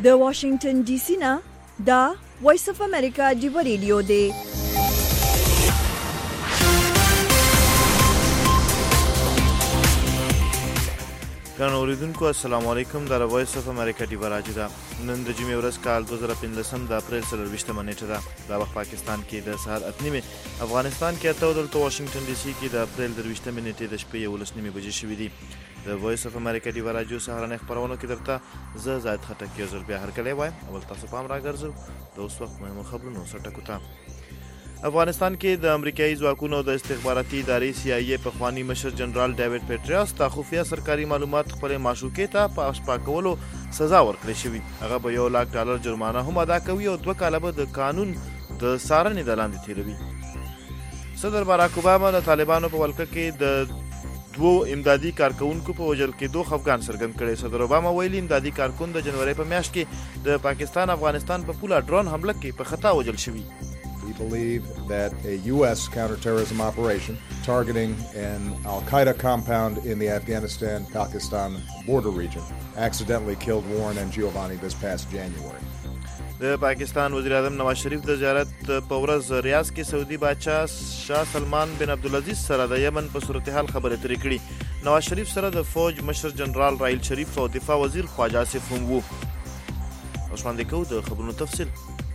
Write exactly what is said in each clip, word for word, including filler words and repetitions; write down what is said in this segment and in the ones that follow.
د واشنگټن ډي سي نه دا وایس اف امریکا ډیو ریډیو دی. ګران اوریدونکو السلام علیکم. د وایس اف امریکا ډیو راځي دا نن د جمعې ورځ کال دوه زره پنځلسم د اپریل څلرویشتمه نیټه ده. دا وخت پاکستان کې د سهار اته نیمې، افغانستان کې اته او دلته واشنگټن ډي سي کې د اپریل درویشتمې نیټې د شپې یولس نیمې بجې شوې دي. د وایس اف امریکا ډیو راډیو سهارنۍ خپرونو کې درته زه زاید خټک یو ځل بیا هرکلی وایم. اول تاسو پام راګرځو د اوس وخت مهمو خبرونو سرټکو ته. افغانستان کې د امریکایي ځواکونو د استخباراتي ادارې سی آی ای پخوانی مشر جنرال ډیوډ پیټریاس ته خفیه سرکاري معلومات خپلې معشوقې ته په افشا کولو سزا ورکړې شوې. هغه به یو لاک ډالر جرمانه هم ادا کوي او دوه کاله به د قانون د څارنې د لاندې تیروي. صدر باراک اوباما د طالبانو په ولکه کې د دوو امدادي کارکونکو په وژل کېدو خفګان څرګند کړی. صدر اوباما ویلي امدادي کارکون د جنوري په میاشت کې د پاکستان افغانستان په پوله ډرون حمله کې په خطا وژل شوي. We believe that a U S counterterrorism operation targeting an Al-Qaeda compound in the Afghanistan-Pakistan border region accidentally killed Warren and Giovanni this past January. د پاکستان وزیر اعظم نواز شریف د زیارت په ورځ ریاض کې سعودي بادشاه شاه سلمان بن عبدالعزیز سره د یمن په صورتحال خبرې اترې کړي. نواز شریف سره د فوج مشر جنرال رائل شریف او دفاع وزیر خواجه آصف هم وو. اوس وړاندې کوو د خبرونو تفصیل.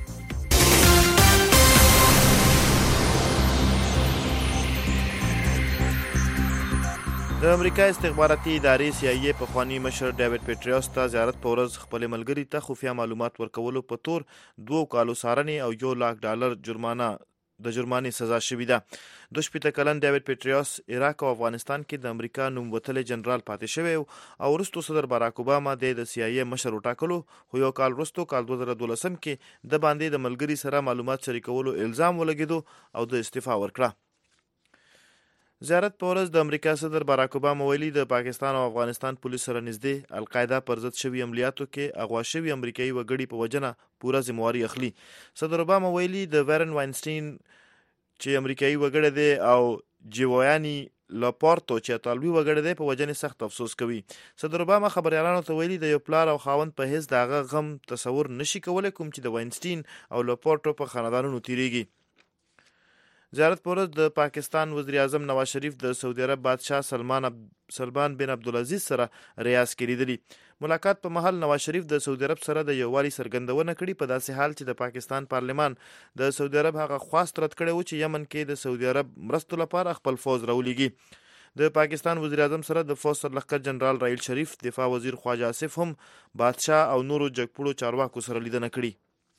د امریکا استخباراتي ادارې سی آی ای پخوانی مشر ډیوډ پیټریاس ته زیارت په ورځ خپل ملګري ته خفیه معلومات ورکولو په تور دوه کالو څارنې او یو لاک ډالر جرمانه د جرمانې سزا شوې ده. دوه شپېته کلن ډیوډ پیټریاس عراق او افغانستان کې د امریکا نوموتلی جنرال پاتې شوی او وروستو صدر باراک اوباما د سی آی ای مشر وټاکلو، خو یو کال وروستو کال دوه زره دولسم کې د باندې د ملګري سره معلومات شریکولو الزام ولګېدو او د استعفا ورکړه. زیارت په ورځ د امریکا صدر باراک اوباما ویلي د پاکستان او افغانستان پولیس سره نږدې القاعده پر ضد شوي عملیاتو کې اغوا شوي امریکایي وګړي په وجنه پوره ذمہواري اخلي. صدر اوباما ویلي د ویرن واینسټین چې امریکایي وګړی دی او جیویانی لاپورتو چې اطالوي وګړی دی په وجنې سخت افسوس کوي. صدر اوباما خبريالانو ته ویلي د یو پلار او خاوند په حیث د هغه غم تصور نشي کولی کوم چې د واینسټین او لاپورتو په خاندانونو تیریږي. زیارت پر ورځ د پاکستان وزیر اعظم نواز شریف د سعودي عرب بادشاه سلمان عب... سلمان بن عبدالعزیز سره ریاض کې لیدلی. ملاقات په محل نواز شریف د سعودي عرب سره د یووالي څرګندونه کړې په داسې حال چې د پاکستان پارلمان د سعودي عرب هغه خواست رد کړی و چې یمن کې د سعودي عرب مرستو لپاره خپل فوج راولېږي. د پاکستان وزیر اعظم سره د فوج سرلښکر جنرال رائل شریف، دفاع وزیر خواجه آصف هم بادشاه او نورو جګپوړو چارواکو سره لیدنه کړې.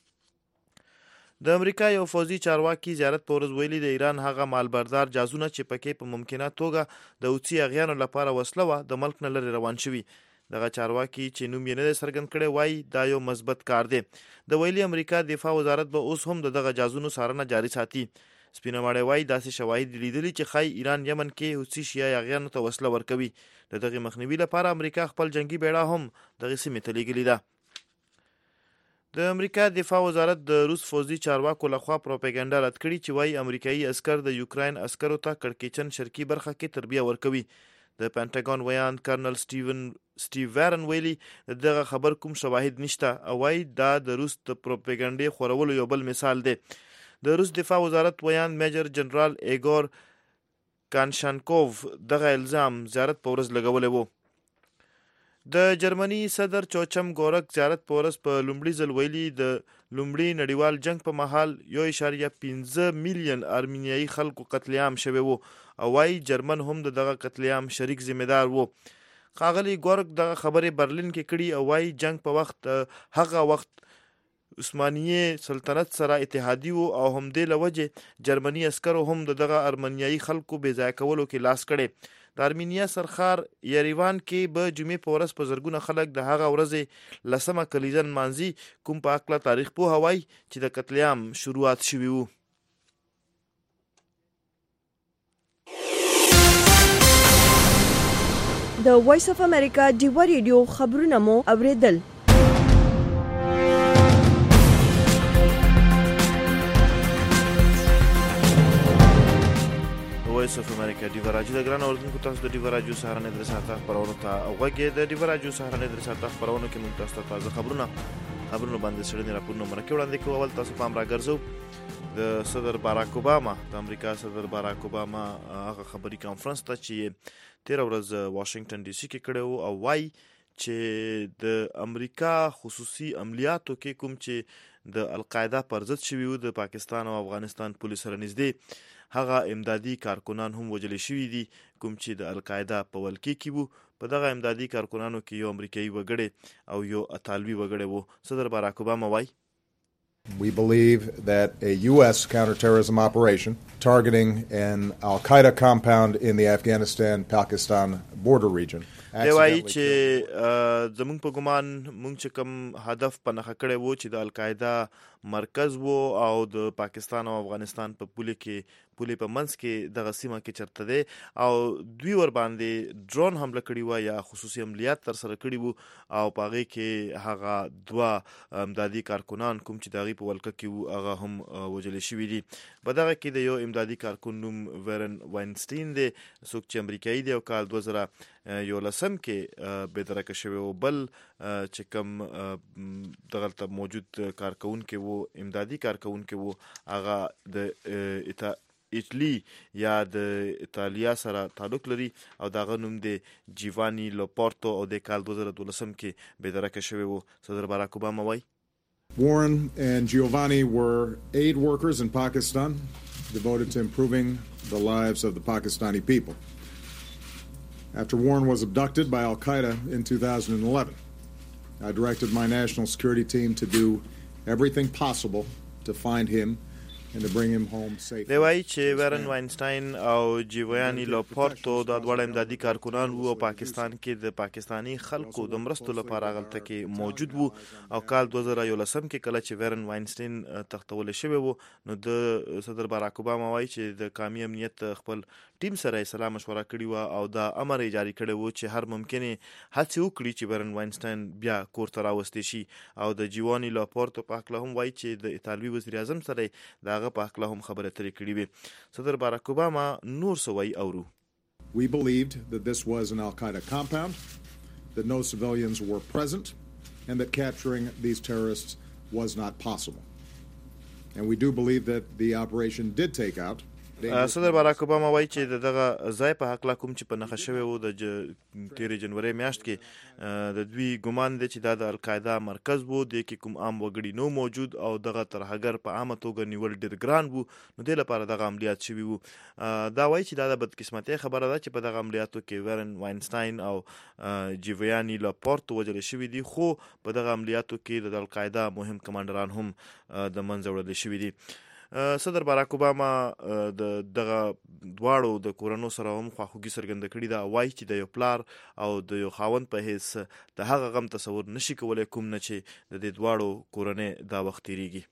د امریکا یو فوزي چارواکي زیارت په ورځ ویلي د ایران هغه مالبردار جازونه چې پکې په ممکنه توګه د حوثي اغیانو لپاره وسله وه د ملک نه لرې روان شوي. دغه چارواکي چې نوم یې نه دی څرګند کړی وایي دا یو مثبت کار دی. د ویلي امریکا دفاع وزارت به اوس هم د دغه جازونو څارنه جاري ساتي. سپینه ماړی وایي داسې شواهد لیدلي چې ښایي ایران یمن کې حوثي شیعه اغیانو ته وسله ورکوي. د دغې مخنیوي لپاره امریکا خپل جنګي بیړه هم دغې سیمې ته لیږلې ده. د امریکا دفاع وزارت د روس فوزي چارواکو لخوا پروپاګاندا رد کړي چې وایي امریکایي عسکر د یوکراین عسکرو ته کړکېچن شرقي برخه کې تربیه ورکوي. د پینټاګون ویان کرنل سټیون سټیو وارن ویلي دغه خبر کوم شواهد نشته او وایي دا د روس د پروپاګاندا خورولو یو بل مثال دی. د روس دفاع وزارت ویان میجر جنرال ایګور کانشانکوف دغه الزام زیارت په ورځ لګولی و. د جرمني صدر چوچم ګورک زیارت په ورځ په لومړي ځل ویلي د لومړي نړیوال جنګ په مهال یو اعشاریه پنځه میلیون ارمینیایي خلکو قتل عام شوی و او وایي جرمن هم د دغه قتل عام شریک ذمہدار و. ښاغلي ګورک دغه خبرې برلین کې کړي او وایي جنګ په وخت هغه وخت عثماني سلطنت سره اتحادي و او همدې له وجې جرمني عسکرو هم د دغه ارمنیایي خلکو بې ځای کولو کې لاس کړی. د ارمینیا سرخار یریوان کې به جمعې په ورځ په زرګونه خلک د هغه ورځې لسمه کلیزه نمانځي کوم په هکله تاریخ پوه وایي چې د قتل عام شروعات شوي وو. د وایس اف امریکا ډیو ریډیو خبرونه مو اوریدل. وایس اف امریکا ډیو راډیو د ګران اوریدونکو تاسو د ډیو راډیو سهارنۍ درې ساعته خبرونو ته غوږ یې. د ډیو راډیو سهارنۍ درې ساعته خبرونو کې موږ تاسو ته تازه خبرونه خبرونو باندې څېړنې راپورونه مرکه وړاندې کوو. اول تاسو پام راګرځو د صدر باراک اوباما د امریکا صدر باراک اوباما هغه خبري کانفرنس ته چې تیر ورځ واشنگټن ډي سي کې کړی او وای چې د امریکا خصوصي عملیاتو کې کوم چې د القاعده پر ضد شوي وو د پاکستان او افغانستان پولیس سره نږدې هغه امدادي کارکنان هم وژل شوي دي کوم چې د القاعده په ولکې کې وو. په دغه امدادي کارکنانو کې یو امریکایي وګړی او یو اطالوي وګړی وو. صدر باراک اوباما وای We believe that a U S counterterrorism operation targeting an Al-Qaeda compound in the Afghanistan-Pakistan border region دی وایي چې زمونږ په ګمان مونږ چې کوم هدف په نښه کړی وو چې د القاعده مرکز وو او د پاکستان او افغانستان په پولې کې پولې په منځ کې دغه سیمه کې چرته دی او دوی ور باندې ډرون حمله کړې وه یا خصوصي عملیات ترسره کړي وو او په هغې کې هغه دوه امدادي کارکنان کوم چې د هغې په ولکه کې وو هغه هم وژلې شوي دي. په دغه کې د یو امدادي کارکن نوم ویرن واینسټین دی څوک چې امریکایي دی او کال دوه زره یولسم کې بېدرکه شوی و. بل چې کوم دغلته موجود کارکونکي وو امدادي کارکونکي وو هغه د ایټلی یا د ایټالیا سره تعلق لري او دغه نوم دی جیوانی لوپورتو او د کال دوه زره دولسم کې بېدرکه شوی و. صدر باراک اوباما وایي Warren and Giovanni were aid workers in Pakistan devoted to improving the lives of the Pakistani people. After Warren was abducted by Al-Qaeda in two thousand eleven, I directed my national security team to do everything possible to find him and to bring him home safely. دی وایي چې ویرن واینسټاین او جیوانی لوپورتو دا دواړه امدادي کارکنان وو او پاکستان کې د پاکستانی خلکو د مرستو لپاره هغلته کې موجود وو او کال دوه زره یولسم کې کله چې ویرن واینسټین تختولی شوی وو نو د صدر باراک اوباما وایي چې د قومي امنیت خپل ټیم سره یې سلا مشوره کړې وه او دا امر یې جاري کړی وو چې هر ممکنې هڅې وکړي چې ویرن واینسټین بیا کور ته راوستی شي. او د جیوانی لوپورتو په هکله هم وایي چې د ایټالوي وزیر اعظم سره یې د هغه په هکله هم خبرې اترې کړې وې. صدر باراک اوباما نور څه وایي اورو. We believed that this was an Al-Qaeda compound, that no civilians were present, and that capturing these terrorists was not possible. And we do believe that the operation did take out صدر باراک اوباما وایي چې د دغه ځای په هکله کوم چې په نښه شوی و د تېرې جنورۍ میاشت کې د دوی ګمان دی چې دا د القاعده مرکز و دې کې کوم عام وګړي نو موجود او دغه ترهګر په عامه توګه نیول ډېر ګران و نو دې لپاره دغه عملیات شوي وو. دا وایي چې دا د بدقسمتۍ خبره ده چې په دغه عملیاتو کې ویرن واینسټاین او جیوانی لوپورتو وژل شوي دي خو په دغه عملیاتو کې د القاعده مهم کمانډران هم د منځه وړل شوي دي. صدر باراک اوباما د دغه دواړو د کورنو سره هم خواخوږي څرګنده کړې ده. وایي چې د یو پلار او د یو خاوند په حیث د هغه غم تصور نشي کولی کوم نه چې د دې دواړو کورنۍ دا وخت تېرېږي.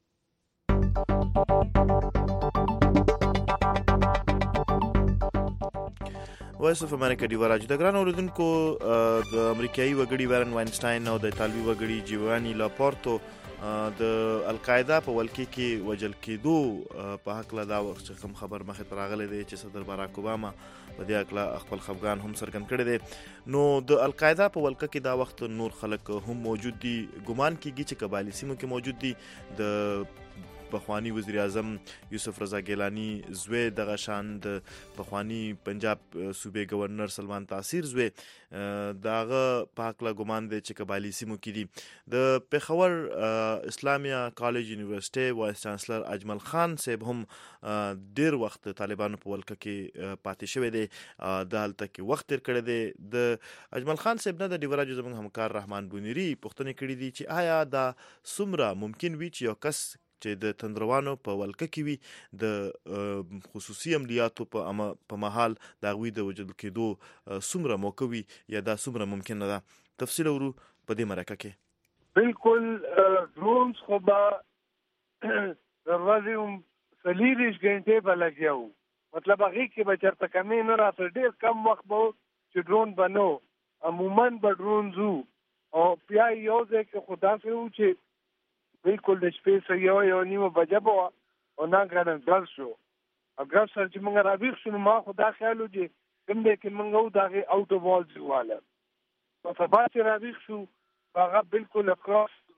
وایس اف امریکا ډیوا راجو د ګران اوریدونکو د امریکایي وګړي ویرن واینسټاین او د ایټالوي وګړي جیوانی لوپورتو د القاعده په ولکې کې وژل کېدو په هکله دا وخت چې کوم خبر مخې ته راغلی دی چې صدر باراک اوباما په دې هکله خپل خفګان هم څرګند کړی دی. نو د القاعده په ولکه کې دا وخت نور خلک هم موجود دي. ګمان کېږي چې قبایلي سیمو کې موجود دي. د پخوانی وزیر اعظم یوسف رضا ګیلانی زوی دغه شان د پخوانی پنجاب صوبې گورنر سلمان تاثیر زوی دغه په هکله ګمان دی چې قبایلي سیمو کې دي. د پېښور اسلامیه کالج یونیورسټۍ وایس چانسلر اجمل خان صاحب هم ډېر وخت طالبانو په ولکه کې پاتې شوی دی. د هلته کې وخت تېر کړی دی. د اجمل خان صاحب نه د ډیوا راجو زموږ همکار رحمان بونیري پوښتنې کړي دي چې آیا دا څومره ممکن وي چې یو کس چې د تندروانو په ولکه کې وي د خصوصي عملیاتو په مهال د هغوی د وژل کېدو څومره موقع وي یا دا څومره ممکن نه ده. تفصیل اورو په دې مرکه کې. بالکل ډرونز خو به د ورځې هم څلېرویشت ګنټې به لګیا وو. مطلب هغې کې به چېرته کمې نه راته ډېر کم وخت به و چې ډرون به نه و. عموما به ډرونز وو او بیا یو ځای کې خو داسې وو چې بالکل د شپې سه یو یو نیمه بجه به وه او ناګهانه ګرد شو. او ګرد سره چې موږ راویښ شو نو ما خو دا خیال و چې کوم دی کې موږ وو د هغې اوټ اف والز واله. نو سبا چې راویښ شو هغه بالکل اکراس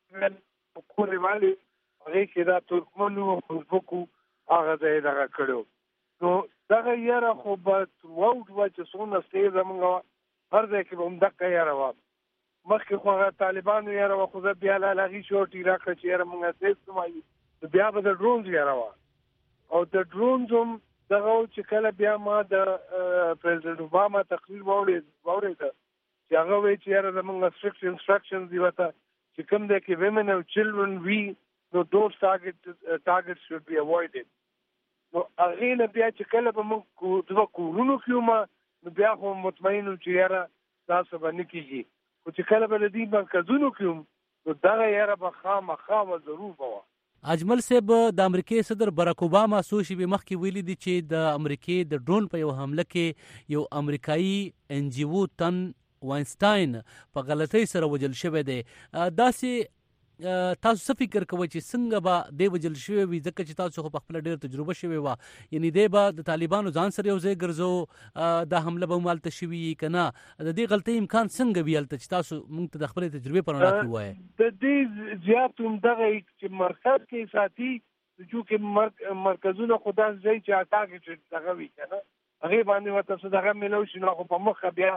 کورې والی هغې کې دا ترکمن و فیسبوک و هغه ځای یې دغه کړی و. نو دغه یاره خو به ترواوټ وه چې څومره ستې زمونږ وه هر ځای کې به همدغه یاره وه. مخکې خو هغه طالبانو یاره وه خو زه بیا لا هغې شورټې راکړه چې یاره مونږ سیف څه وایي بیا به د ډرونز یاره وه. او د ډرونز هم دغه و چې کله بیا ما د پرزیدنټ اوباما تقریر واورېده چې هغه وایي چې یاره زمونږ سټرکټ انسټرکشنز دي ورته چې کوم دی کې ویمن او چلډرن وي نو دوز ټارګټ شوډ بي اوایډډ. نو هغې نه بیا چې کله به موږ دوه کورونو کې وم نو بیا خو مطمئن وم چې یاره دا څه به نه کېږي. خو چې کله به د دې مرکزونو کې وم نو دغه یاره به خامخا به ضرور به وه. اجمل صاحب د امریکای صدر براک اوباما څو شېبې مخکې ویلي دي چې د امریکای د ډرون په یو حمله کې یو امریکایي ان جی او تن واینسټاین په غلطۍ سره وجل شوی دی. داسې تاسو څه فکر کوئ چې څنګه به دی وجل شوی وي ځکه چې تاسو خو په خپله ډېر تجربه شوې وه یعنې دی به د طالبانو ځان سره یو ځای ګرځو دا حمله به هم هلته شوي وي که نه د دې غلطۍ امکان څنګه وي هلته چې تاسو موږ ته د خپلې تجربې په رڼا کې ووایئ. د دې زیات همدغه چې مرکز کې ساتي چونکې مرکزونه خو داسې ځای چې ټارګټ دغه وي که نه هغې باندې ورته څه دغه میلاو شي نو خو په مخه بیا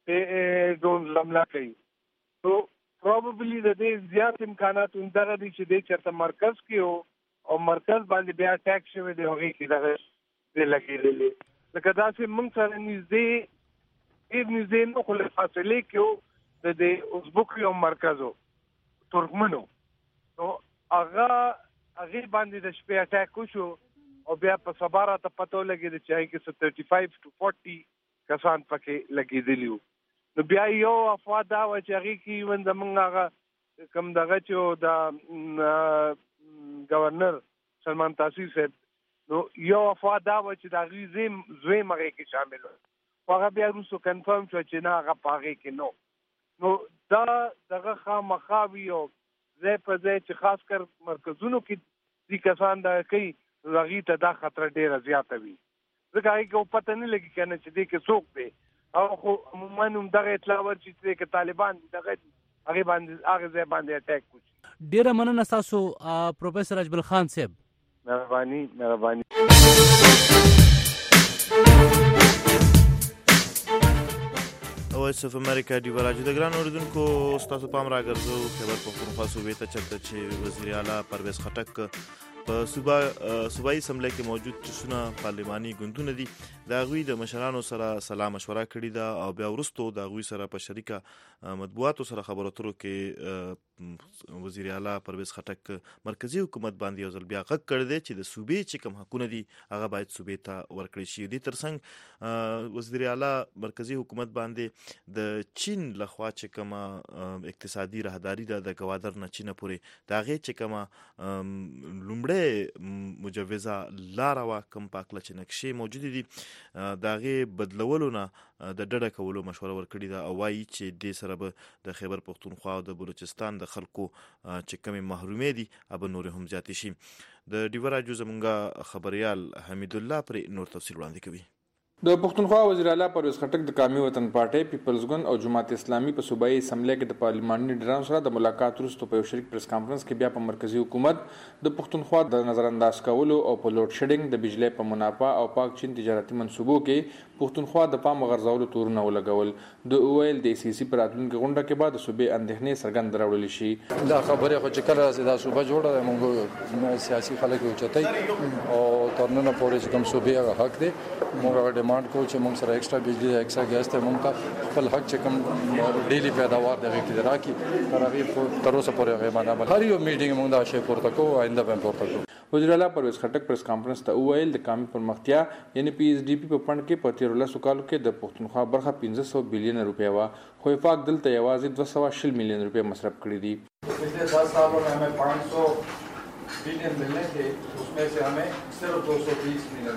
ډرون حمله کوي. نو پروبابلی د دې زیات امکانات همدغه دي چې دی چېرته مرکز کې و او مرکز باندې بیا اټیک شوی دی هغې کې دغه دی لګېدلې لکه داسې موږ سره نږدې ډېر نږدې نه خو له فاصلې کې و د دې ازبک یو مرکز و ترکمنو نو هغه هغې باندې د شپې اټیک وشو او بیا په سبا راته پته ولګېده چې هغې کې څه تھرټي فایو ټو فورټي کسان پکې لګېدلي وو. نو بیا یو افوا دا وه چې هغې کې ایون زمونږ هغه کوم دغه چې د ګورنر سلمان تاثیر صاحب نو یو افوا دا وه چې د هغې زویم هغې کې شامل و خو هغه بیا وروستو کنفرم شوه چې نه هغه په هغې کې نو نو دا دغه خامخا وي او ځای په ځای چې خاص کر مرکزونو کې دي کسان دغه کوي نو هغې ته دا خطره ډېره زیاته وي ځکه هغې کې پته نه لګي که نه چې دې کې څوک دی او خو عموما هم دغه اطلاع ورشي چې که طالبان دي دغه هغې باندې هغه ځای باندې اټیک وشي. ډېره مننه ستاسو پروفیسر اجمل خان صاحب. مهرباني مهرباني. وایس اف امریکا ډیو راجو د ګران اوریدونکو ستاسو پام راګرځو خبر پښتونخوا صوبې ته چرته چې وزیر اعلی پرویز خټک په صوبا صوبایي اسمبلی کې موجود څونه پارلماني ګوندونه دي د هغوی د مشرانو سره سلا مشوره کړې ده او بیا وروستو د هغوی سره په شریکه مطبوعاتو سره خبرو اترو کې وزیر اعلی پرویز خټک مرکزی حکومت باندې یو ځل بیا غږ کړی دی چې د صوبې چې کوم حقونه دي هغه باید صوبې ته ورکړل شي. دې ترڅنګ وزیر اعلی مرکزی حکومت باندې د چین لخوا چې کومه اقتصادي راهداري ده د ګوادر نه چینه پورې د هغې چې کومه لومړی مجوزه لاره وه کوم په هکله چې نقشې موجودې دي د هغې بدلولو نه د ډډه کولو مشوره ورکړې ده او وایي چې دې سره به د خیبر پښتونخوا او د بلوچستان د خلکو چې کومې محرومې دي هغه نورې هم زیاتې شي. د ډیوه راجو زمونږ خبریال حمید الله پرې نور تفصیل وړاندې کوي. د پښتونخوا وزیر اعلی پرویز خټک د قومي وطن پارټۍ پیپلز ګوند او جماعت اسلامي په صوبایي اسمبلی کې د پارلماني لیډرانو سره د ملاقات وروسته په یو شریک پریس کانفرنس کې بیا په مرکزی حکومت د پښتونخوا د نظر انداز کولو او په لوډ شیډینګ د بجلی په منافع او پاک چین تجارتي منصوبو کې پښتونخوا د پام غرضولو تورونه ولګول. د اویل د سی سی پر راتلونکي غونډه کې بعد صوبې اندېښنې څرګند راوړل شي. دا خبره خو چې کله دا صوبه جوړه ده موږ سیاسي خلک اوچتای او ترنه پورې چې کوم صوبې هغه حق دی موږ ډیماند کوو چې موږ سره ایکسترا بجلی ایکسترا ګیس ته موږ ته خپل حق چې کوم ډیلی پیداوار دغه کې راکې تر هغه تر اوسه پورې هغه باندې هر یو میټینګ موږ دا شی پورته کوو آینده به پورته کوو. وزیر اعلی پرویز خټک پریس کانفرنس ته وویل د قومي پرمختیا یعنی پی ایس ډي پی په فند کې په تیرو لسو کالو کې د پښتونخوا برخه پنځه سوه بیلیون روپۍ وه خو وفاق دلته یوازې دوه سوه شل میلیون روپۍ مصرف کړي دي. पिछले दस सालों में हमें पाँच सौ बिलियन मिलने थे उसमें से हमें सिर्फ दो सौ बीस मिलियन मिले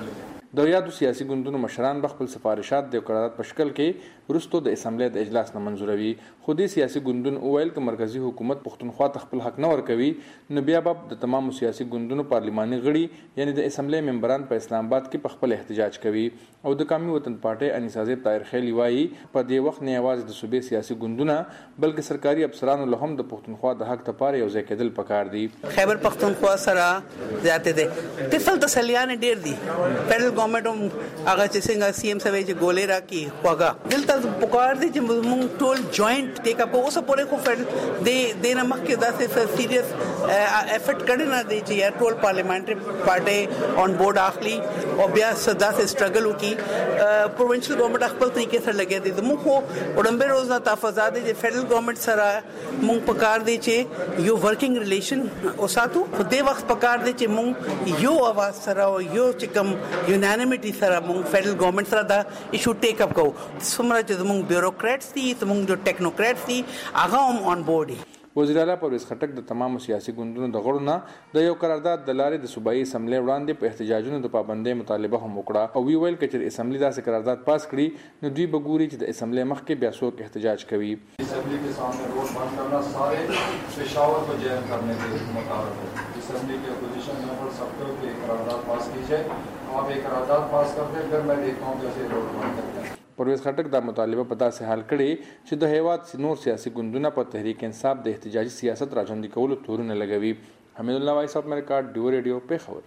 د یادو سیاسي ګوندونو مشران به خپل سفارشات د قرارداد په شکل کې وروسته د اسمبلی د اجلاس نه منظوروي. خو دې سیاسي ګوندونو وویل که مرکزي حکومت پښتونخوا ته خپل حق نه ورکوي نو بیا به د تمامو سیاسي ګوندونو پارلماني غړي یعنې د اسمبلی ممبران په اسلام آباد کې په خپل احتجاج کوي. او د قومي وطن پارټۍ انیسه زیب طاهر خیلي وایي په دې وخت نه یوازې د صوبې سیاسي ګوندونه بلکې سرکاري افسرانو له هم د پښتونخوا د حق لپاره یو ځای کېدل پکار دي. خیبر پښتونخوا سره زیاتې دي تفل تسلیان ډېر دي. فیډرل ګورنمنټ هم هغه چې څنګه سی ایم سوي چې ګولې راکړي خوږه دلته پکار دي چې موږ ټول جوائنٹ ټیک اپ اوسه پورې خو فیډرل د د نه مخکې داسې سیریس افورت کړی نه دی چې یار ټول پارلیمنټري پارټي آن بورډ اخلي او بیا داسې سټرګل وکړي. پروونشل ګورنمنټ خپل طریقې سره لګیا دي. موږ خو وړاندې روز نه تفاضل دي چې فیډرل ګورنمنټ سره موږ پکار دي چې یو ورکینګ ریلیشن اوساتو. خو دې وخت پکار دي چې موږ یو اواز سره او یو چې کوم یونانیمټي سره موږ فیډرل ګورنمنټ سره دا ایشو ټیک اپ کوو. څومره چې موږ بیوروکریټس دي موږ جو ټیکنوکریټس دي هغه هم آن بورډ دي. وزیر اعلی پرویز خټک د تمامو سیاسي ګوندونو د غړو نه د یو قرارداد د لارې د صوبایي اسمبلی وړاندې په احتجاجونو د پابندۍ مطالبه هم وکړه او وی ویل چې چې اسمبلی داسې قرارداد پاس کړي نو دوی به ګوري چې د اسمبلی مخکې بیا څوک احتجاج کوي. اسمبلی کے سامنے روڈ بند کرنا سارے پشاور کو جیم کرنے کے مطابق ہے. اسمبلی کے اپوزیشن ممبر سب کو ایک قرارداد پاس کیجیے. آپ ایک قرارداد پاس کرتے ہیں پھر میں دیکھتا ہوں کیسے روڈ بند کرتے ہیں. پرویز خټک دا مطالبه په داسې حال کړي چې د هیواد نور سیاسي ګوندونه په تحریک انصاف د احتجاجي سیاست راژوندي کولو تورونه لګوي. حمید الله وایس اف امریکا ډیو ریډیو پیښور.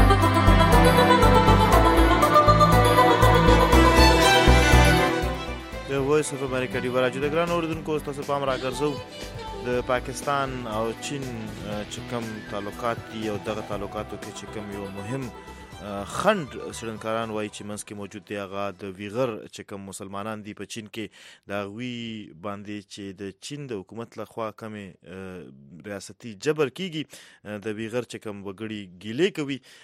د وایس اف امریکا ډیو راډیو د ګران اوریدونکو تاسو پام راګرځو د پاکستان او چین چې کوم تعلقات دي او دغه تعلقاتو کې چې کوم یو مهم خند سړنکاران وایي چې منځ کې موجود دی هغه د ویغر چې کوم مسلمانان دي په چین کې د هغوی باندې چې د چین د حکومت لخوا کمې ریاستي جبر کیږي د ویغر چې کوم وګړي ګیلې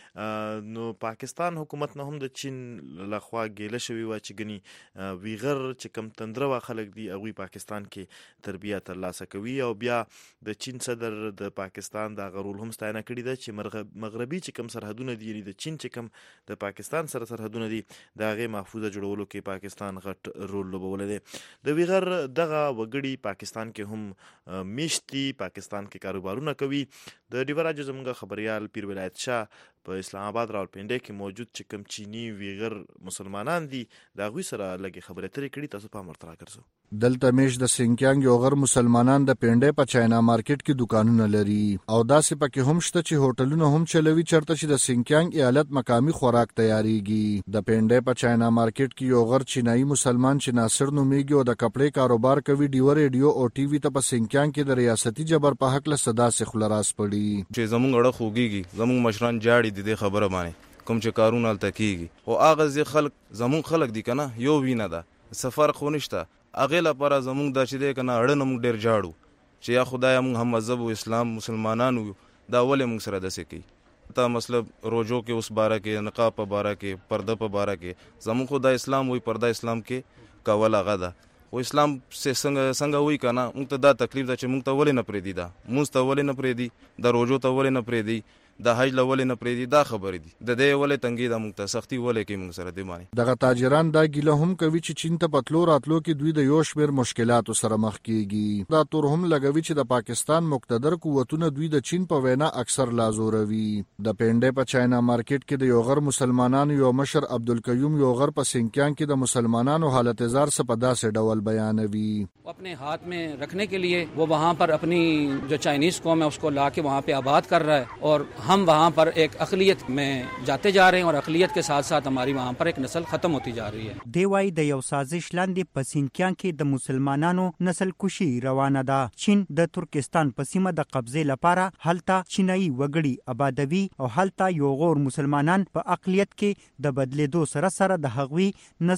کوي نو پاکستان حکومت نه هم د چین لخوا ګیله شوي وه چې ګني ویغر چې کوم تندره خلک دي هغوی پاکستان کې تربیه ترلاسه کوي او بیا د چین صدر د پاکستان د هغه رول هم ستاینه کړې ده چې مغربي چې کوم سرحدونه دي د چین چې کوم د پاکستان سره سرحدونه دي د هغې محفوظه جوړولو کې پاکستان غټ رول لوبولی دی. د ویغر دغه وګړي پاکستان کې هم میشت دي، پاکستان کې کاروبارونه کوي. د ډیوه راډیو زموږ خبریال پیر ولایت شاه په اسلام آباد راولپنډۍ کې موجود چې کوم چینی ویغر مسلمانان دي د هغوی سره لږې خبرې اترې کړي. تاسو پام ورته راګرځو. دلته میش د سینکیانګ یو غر مسلمانان د پنډۍ په چاینا مارکیټ کې دکانونه لري او داسې پکې هم شته چې هوټلونه هم چلوي چرته چې د سینکیانګ ایالت مقامی خوراک تیاریږي. د پنډۍ په چاینا مارکیټ کې یو غر چینایي مسلمان چې ناصر نومیږي او د کپړې کاروبار کوي ډیو ریډیو او ټي وي ته په سینکیانګ کې د ریاستي جبر په حق له صدا سه خلاص پړي چې زمونږ اړه خوږيږي زمونږ مشران جاړي دي د خبره باندې کوم چې کارونه الته کیږي او هغه ځې خلک زمونږ خلک دي کنه یو وینه ده سفر خو نشته هغې لپاره زمونږ دا چې دی که نه اړه نه مونږ ډېر جاړو چې یا خدایه مونږ هم مذهب و اسلام مسلمانان یو دا ولې مونږ سره داسې کوي. تا مطلب روزو کې اوس باره کې نقاب په باره کې پرده په باره کې زمونږ خو دا اسلام وي پرده اسلام کې کول هغه ده او اسلام څنګه څنګه وي که نه مونږ ته دا تکلیف ده چې مونږ ته ولې نه پرېږدي دا مونځ ته ولې نه پرېږدي دا روزو ته ولې نه پرېږدي د حج له ولې نه پرېږدي دا خبرې دي د دې ولې تنګي دا مونږ ته سختي ولې کوي مونږ سره دې باندې. دغه تاجران دا ګیله هم کوي چې چین ته په تلو راتلو کې دوی د یو شمېر مشکلاتو سره مخ کیږي. دا تور هم لګوي چې د پاکستان مقتدر قوتونه دوی د چین په وینا اکثر لازوروي. د پنډۍ په چاینا مارکیټ کې د یو غر مسلمانانو یو مشر عبدالقیوم یو غر په سینکیانګ کې د مسلمانانو حالت زار څه په داسې ډول بیانوي. اپنے ہاتھ میں رکھنے کے لیے وہ وہاں پر اپنی جو چائنیز قوم ہے اس کو لا کے وہاں پہ آباد کر رہا ہے اور ہم وہاں پر ایک اقلیت میں جاتے جا رہے ہیں اور اقلیت کے ساتھ ساتھ ہماری وہاں پر ایک نسل ختم ہوتی جا رہی ہے. دی وای د یو سازش لاندې په سینکیانګ کې د مسلمانانو نسل کشي روانه ده. چین د ترکستان په سیمه د قبضې لپاره هلته چینایي وګړي آبادوي او هلته یو غور مسلمانان په اقلیت کې د بدلیدو سره سره د هغوی نسل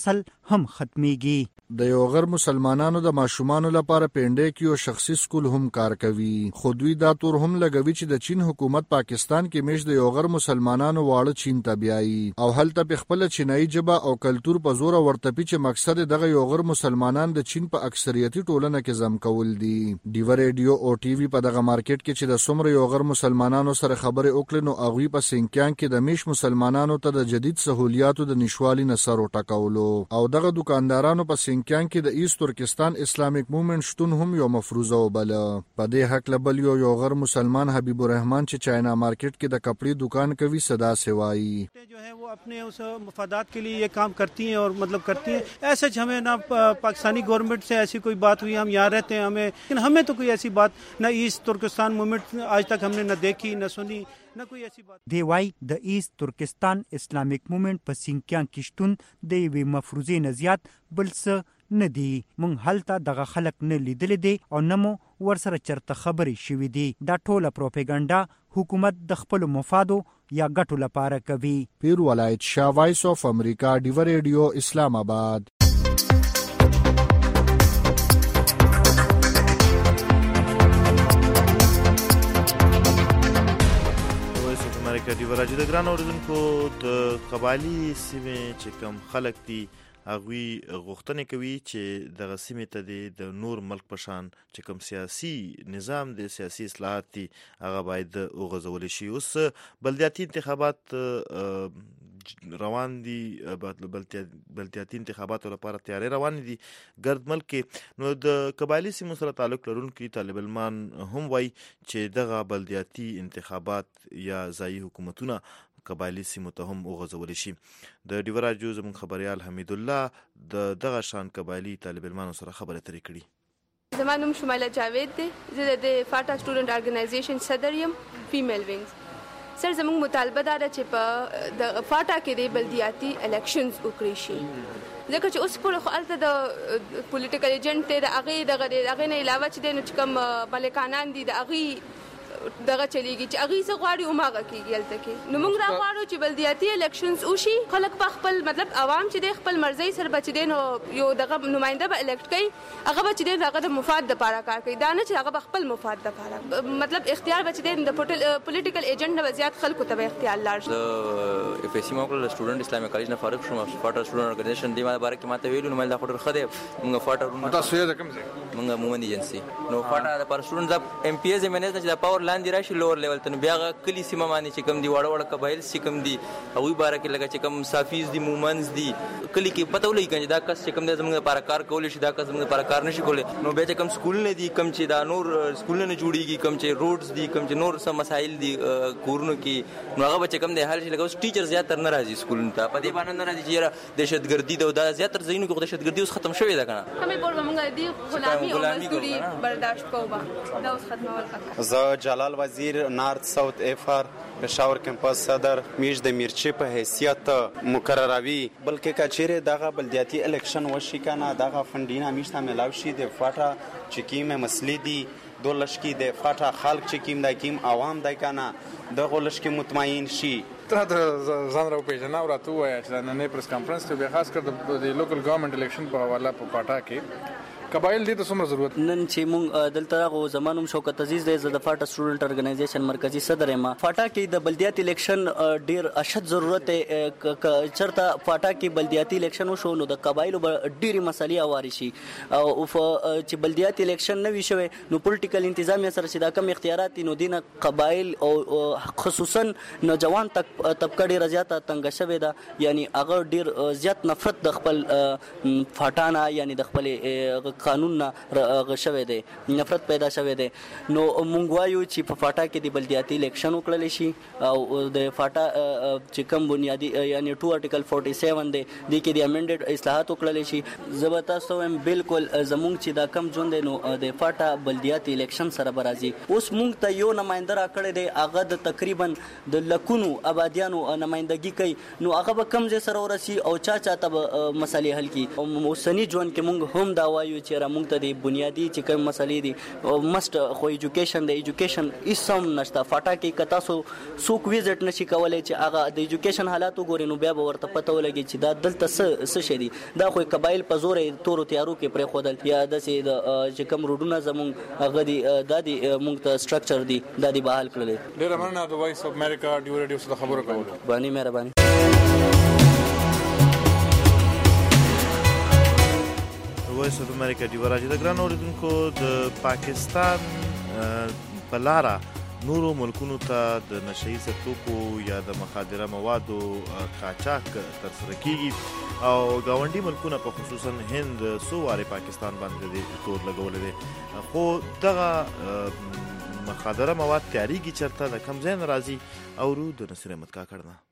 هم ختميږي. د یو غیر مسلمانانو د ماشومانو لپاره پینډې کې یو شخصي سکول هم کار کوي، خو دوی دا تور هم لګوي چې د چین حکومت پاکستان کې میش د یو غیر مسلمانانو واړه چین ته بیایي او هلته په خپل چینایي ژبه او کلتور په زور ورتپي چې مقصد دغه یو غیر مسلمانان د چین په اکثریتي ټولنه کې زم کول دي. ډیو ریډیو او ټي وي په دغه مارکیټ کې چې د څومره یو غیر مسلمانانو سره خبرې وکړې نو هغوی په سینکیانګ کې د میش مسلمانانو ته د جدید سہولیاتو د نشوالي نه سر وټکولو او دغه دکاندارانو په سینکیانګ کې د ایست ترکستان اسلامیک موومنت شتون هم یو مفروضه وبله. په دې حق لبل یو یو غیر مسلمان حبیب الرحمن چې چاینا مارکیٹ کې د کپڑے دکان کوي صدا سوایی جو है वो अपने उस मफादात के लिए ये काम करती हैं और मतलब करती हैं. ऐसे हमें ना पाकिस्तानी गवर्नमेंट से ऐसी कोई बात हुई, हम यहाँ रहते हैं, हमें लेकिन हमें तो कोई ऐसी बात ना ईस्ट तुर्किस्तान मूवमेंट आज तक हमने न देखी न सुनी न कोई ऐसी बात. دی وای د ایست ترکستان اسلامیک موومنت په سینکیانګ کې شتون د یوې مفروضې نه زیات بل څه نه دی. مونږ هلته دغه خلک نه لیدلی دی او نه مو ورسره چرته خبرې شوي دي. دا ټوله پروپاګاندا حکومت د خپلو مفادو یا ګټو لپاره کوي. پیر ولایت شاه، وایس آف امریکا، ډیو ریډیو، اسلام آباد. امریکا ډیو راځي د ګران اوریدونکو د قبایلی سیمې چې کم خلک دي هغوی غوښتنې کوي چې دغه سیمې ته د نور ملک په شان چې کوم سیاسي نظام د سیاسي اصلاحات دي هغه باید وغځولی شي. اوس بلدیاتي انتخابات روان دي، بلدیاتي انتخاباتو لپاره تیاری روان دي ګرد ملک کې. نو د قبایلی سیمو سره تعلق لرونکي طالب علمان هم وایي چې دغه بلدیاتي انتخابات یا ځایي حکومتونه قبایلی سیمو ته هم وغځولی شي. د ډیو راډیو زموږ خبریال حمید الله د دغه شان قبایلی طالب علمانو سره خبرې اترې کړي. زما نوم شمایله جاوید دی، زه د فاټا سټوډنټ ارګنایزیشن صدر یم، فیمیل وینګز. سر زموږ مطالبه دا ده چې په د فاټا کې د بلدیاتي الیکشنز وکړي شي، ځکه چې اوس پورې خو هلته د پولیټیکل ایجنټ دی، د هغې دغه د هغې نه علاوه چې دی نو چې کوم ملکانان دي د هغې دغه چلیږي چې هغې څه غواړي هماغه کېږي هلته کې. نو موږ را غواړو چې بلدیاتي الیکشنز وشي، خلک په خپل مطلب عوام چې دی خپل مرضۍ سره به چې دی نو یو دغه نماینده به الیکټ کوي، هغه به چې دی هغه د مفاد دپاره کار کوي، دا نه چې هغه به خپل مفاد دپاره مطلب اختیار به چې دی د پولیټیکل ایجنټ نه به زیات خلکو ته به اختیار لاړ شي. زه اف ایس سی ما وکړله، سټوډنټ اسلامي کالج نه فارغ شوم. فاټا سټوډنټ ارګنایزیشن دې ما باره کې ماته ویلو نو مې دا خو ډېر ښه دی. موږ فاټا تاسو یې د کوم ځای موږ مومند ایجنسي نو فاټا دپاره سټوډنټ د ایم پی ایز ایم ان ایز نه چې د پاور لاندې راشي لوور لیول ته، نو بیا هغه کلي سیمه باندې چې کوم دي واړه واړه قبایل چې کوم دي هغوی باره کې لکه چې کوم صافیز دي، مومنز دي، کلي کې پته ولګي که دا کس چې کوم دی زموږ لپاره کار کولی شي، دا کس زموږ لپاره کار نشي کولی. نو بیا چې کوم سکولونه دي، کوم چې دا نور سکولونه نه جوړېږي، کوم چې روډز دي، کوم چې نور څه مسایل دي کورونو کې، نو هغه به چې کوم دی حل شي. لکه اوس ټیچر زیاتر نه راځي سکولونو ته، په دې باندې نه راځي چې یاره دهشتګردي ده، او دا زیاتر ځایونو کې خو دهشتګردي اوس ختم شوې ده که نه. همې پور به موږ د دې غلامي او مزدوري برداشت کوو به، دا اوس ختمول پکار. زه جلال وزیر، نارت ساوت ایفر، پېښور کمپاس صدر، میش د میرچې په حیثیت مقرروي. بلکې که چیرې دغه بلدیاتي الیکشن وشي که نه، دغه فنډونه میش ته میلاو شي، د فاټا چې کومې مسلې دي دو لشکي د فاټا خلک چې کوم دی، کوم عوام دی که نه، دغو لشکي مطمئن شي. ته د ځان راوپېژنه او راته ووایه چې دا نننی پریس کانفرنس کې بیا خاص کر د لوکل ګورنمنټ الیکشن په حواله په فاټا کې قبایل دې ته څومره ضرورت؟ نن چې مونږ دلته راغو، زما نوم شوکت عزیز دی، زه د فاټا سټوډنټ ارګنایزیشن مرکزي صدر یم. فاټا کې د بلدیاتي الیکشن ډیر اشد ضرورت دی. چېرته فاټا کې بلدیاتي الیکشن وشو نو د قبایلو به ډېرې مسلې هوارې شي، او چې بلدیاتي الیکشن نه وي شوی نو پولیټیکل انتظامیه سره چې دا کم اختیارات دي نو دې نه قبایل او خصوصا نوجوان طبقه ډېره زیاته تنګه شوې ده، یعنی هغه ډېر زیات نفرت د خپل فاټا نه یعنی د خپلې قانون نه شوی دی، نفرت پیدا شوی دی. نو مونږ وایو چې په فاټا کې د بلدیاتي الیکشن وکړلی شي، او د فاټا چې کوم بنیادي یعنی ټو ارټیکل فورټي سیون دی دې کې د امینډډ اصلاحات وکړلی شي. زه به تاسو وایم بالکل زمونږ چې دا کم ژوند دی نو د فاټا بلدیاتي الیکشن سره به راځي. اوس مونږ ته یو نماینده راکړی دی، هغه د تقریبا د لکونو آبادیانو نمایندګي کوي، نو هغه به کم ځای سره ورسي او چا چا ته به مسلې حل کړي. اوسني ژوند کې مونږ هم دا وایو چې چې را مونږ ته د بنیادی چې کوم مسلې دي مست خو ایجوکیشن د ایجوکیشن اسم نشته. فاټا کې کتا سو څوک ویزټ نشي کولای چې هغه د ایجوکیشن حالات وګوري نو بیا به ورته پته ولګي چې دا دلته څه څه شي دي. دا خو قبایل په زور تورو تیارو کې پرې خودل یا د سي د چې کوم روډونه زمونږ هغه دي د دې مونږ ته سټرکچر دي د دې بحال کړل. ډیر مننه د وایس اف امریکا ډیو ریډیو سره خبرو کولو باندې مهرباني. وایس اف امریکا ډیو راځي د ګران اوریدونکو د پاکستان په لاره نورو ملکونو ته د نشهیي توکو یا د مخدره موادو قاچاق ترسره کیږي او ګاونډي ملکونه په خصوصا هند څو واره پاکستان باندې تور لګولې دي خو دغه مخدره مواد تیاریږي چرته د کم ځای نه راځي او رو د نصر احمد کاکړ نه.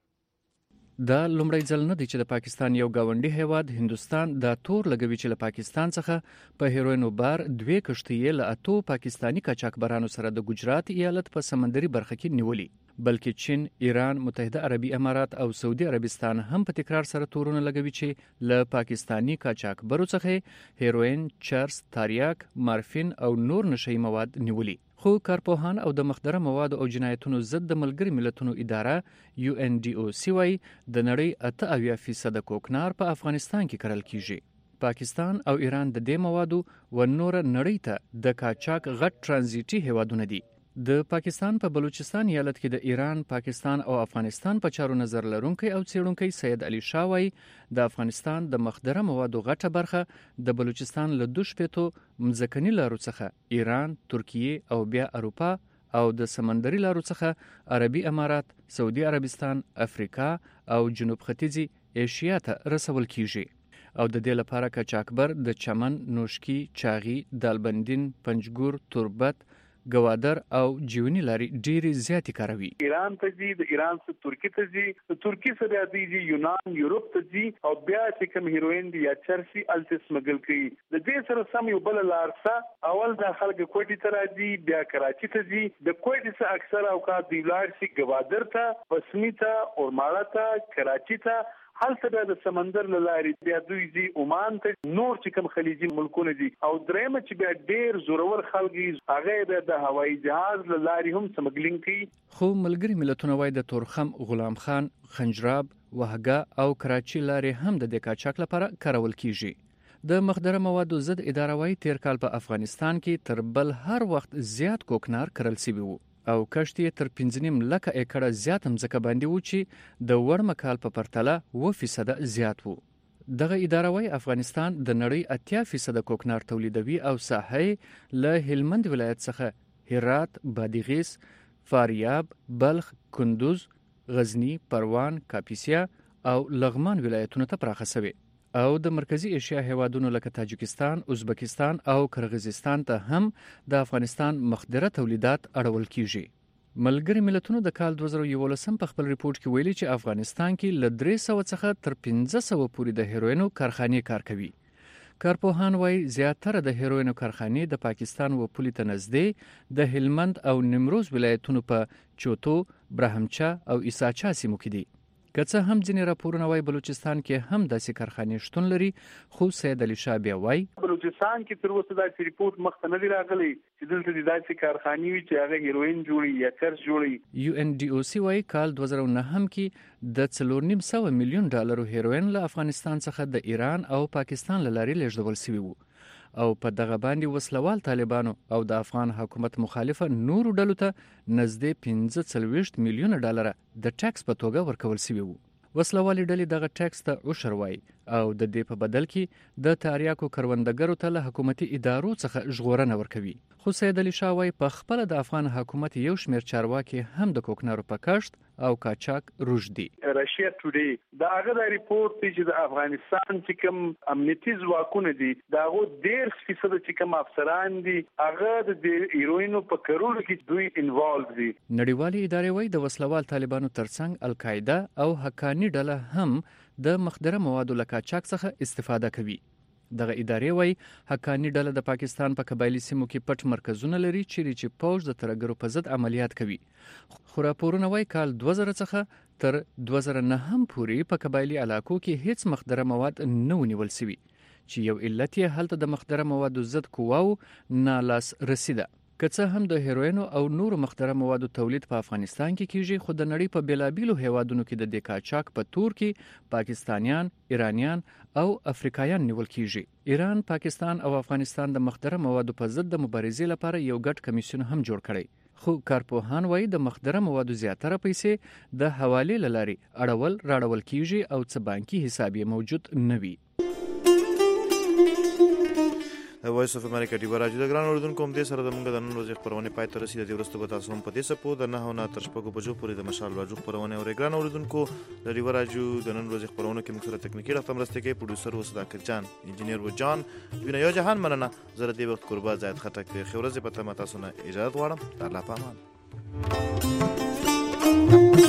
دا لومړی ځل نه دی چې د پاکستان یو ګاونډي هیواد هندوستان د تور لګوي چې له پاکستان څخه په هیروینو بار دوه کشتۍ له اتو پاکستانی قاچاقبرانو سره د ګجرات ایالت په سمندري برخه کې نیولي، بلکې چین، ایران، متحده عربي امارات او سعودي عربستان هم په تکرار سره تورونه لګوي چې له پاکستانی قاچاقبرو څخه هیروین، چرس، تاریاک، مارفین او نور نشئی مواد نیولي. خو کارپوهان او د مخدره مواد او جنایتونو ضد د ملګری ملتونو اداره یو ان ډي او سی وايي د نړۍ اته اویا فیصد کوکنار په افغانستان کې کرل کیږي. پاکستان او ایران د دې موادو و نور نړۍ ته د قاچاق غټ ترانزیټي هیوادونه دي. د پاکستان په بلوچستان ایالت کې د ایران، پاکستان او افغانستان په چارو نظر لرونکي او څېړونکي سید علي شاه وايي د افغانستان د مخدره موادو غټه برخه د بلوچستان له دوه شپېتو مځکني لارو څخه ایران، ترکیه او بیا اروپا او د سمندري لارو څخه عربي امارات، سعودي عربستان، افریقا او جنوب ختیځي ایشیا ته رسول کیږي او د دې لپاره قاچاقبر د چمن، نوشکی، چاغي، دالبندین، پنجګور، تربت، ګوادر او جیونی لاري ډيري زیاتې کاروي. ایران ته ځي، د ایران څخه ترکی ته ځي، د ترکی څخه د یونان، یورپ ته ځي او بیا چې کوم هیروین دی یا چرسي التس مګل کوي. د دې سره سم یو بل لارسا اول د خلک کوټي ته راځي، بیا کراچي ته ځي، د کوټي څخه اکثر اوقات دی لارسي ګوادر ته، پسمی ته، اورماړه ته، کراچي ته، هلته د سمندر لاري بیا دوی دي عمان ته، نور چې کوم خلیجي ملکونه دي او درېمه چې بیا ډېر زورور خلګي هغه به د هوایي جهاز لاري هم سمګلینګ کوي. خو ملګری ملتونه وايي د تورخم، غلام خان، خنجراب، وهګه او کراچي لاري هم د قاچاق لپاره کارول کیږي. د مخدره موادو ضد اداره وايي تیر کال په افغانستان کې تر بل هر وخت زیات کوکنار کرل شوی وو او کشتې تر پنځه نیم لکه ایکړه زیات مځکه باندې و چې د وړ مکال په پرتله اووه فیصد زیات وو. دغه اداره وايي افغانستان د نړۍ اتیا فیصد کوکنار تولیدوي او ساحې له هلمند ولایت څخه هرات، بادغیس، فاریاب، بلخ، کندوز، غزنی، پروان، کاپیسیا او لغمان ولایتونو ته پراخه شوی او د مرکزی ایشیا هیوادونو لکه تاجکستان، ازبکستان او قرغیزستان ته هم د افغانستان مخدره تولیدات اړول کیږي. ملګری ملتونو د کال دوه زره یولسم په خپل ریپورت کې ویلي چې افغانستان کې له درې سوه څخه تر پنځه سوه پورې د هیروینو کارخانې کار کوي. کارپوهان وايي زیاتره د هیروینو کارخانې د پاکستان و پولې ته نږدې د هلمند او نیمروز ولایتونو په چوتو، برهمچا او ایساچا سیمو کې دي. که څه هم ځینې راپورونه وايي بلوچستان کې هم داسې کارخانې شتون لري، خو سید علي شاه بیا وايي بلوچستان کې تر اوسه داسې ریپورت مخته نه دی راغلی چې دلته داسې کارخانې وي چې هغه هیروین جوړي یا چرس جوړي. یو ان ډي او سی وايي کال دوه زره نهم کې د څلور نیم سوه میلیون ډالرو هیروین له افغانستان څخه د ایران او پاکستان له لارې لیږدول شوي وو او په دغه باندې وسلوال طالبانو او د افغان حکومت مخالفه نورو ډلو ته نږدې پنځه څلوېښت میلیونه ډالره د ټیکس په توګه ورکول شوي وو. وسلوالي ډلې دغه ټیکس ته عشر وایي او د دې په بدل کې د تاریاکو کروندګرو ته له حکومتي ادارو څخه ژغورنه ورکوي. خو سید علي شاه وايي په خپل د افغان حکومت یو شمېر چارواکي هم د کوکنارو په کښت او قاچاق روږ دي. رشیا ټوډے دا هغه د ریپورت چې د افغانستان چې کوم امنیتي ځواکونه دي دا هغه ډېر فیصد چې کوم افسران دي هغه د هیروینو په کارولو کې دوی انوالو دي. نړیوالې ادارې وايي د وسلوال طالبانو ترڅنګ القاعده او حقانی ډله هم د مخدره موادو له قاچاق څخه استفاده کوي. دغه ادارې وايي حقانی ډله د پاکستان په قبایلی سیمو کې پټ مرکزونه لري چیرې چې پوج د ترګرو په ضد عملیات کوي. خو راپورونه وايي کال دوه زره څخه تر دوه زره نهم پورې په قبایلی علاقو کې هیڅ مخدره مواد نه ونیول شوي چې یو علت یې هلته د مخدره موادو ضد قواو نالاس رسیده. که څه هم د هیروینو او نورو مخدره موادو تولید په افغانستان کې کیږي، خو د نړۍ په بیلابیلو هیوادونو کې د دې قاچاق په تور کې پاکستانیان، ایرانیان او افریقایان نیول کیږي. ایران، پاکستان او افغانستان د مخدره موادو په ضد د مبارزې لپاره یو ګډ کمیسیون هم جوړ کړی، خو کارپوهان وایي د مخدره موادو زیاتره پیسې د حوالې له لارې اړول راړول کیږي او څه بانکي حساب یې موجود نه وي. وایس اف امریکا ډیو راځي د ګران اوردونکو هم دې سره د مونږ د نن ورځې خبرونه پای ته رسیدي. د ورستو به تاسو هم په دې سپو د نه نه تر شپږو بجو پورې د مشال راجو خبرونه او ګران اوردونکو د ډیو راځو د نن ورځې خبرونه کې موږ سره تکنیکی ډاکټر مرسته کوي، پروډوسر وسداکر جان، انجینیر و جان وینه یو جهان مننه. زه دې وخت قربا زید خټک د خبرې په تمه تاسو نه اجازه غواړم. الله پامان.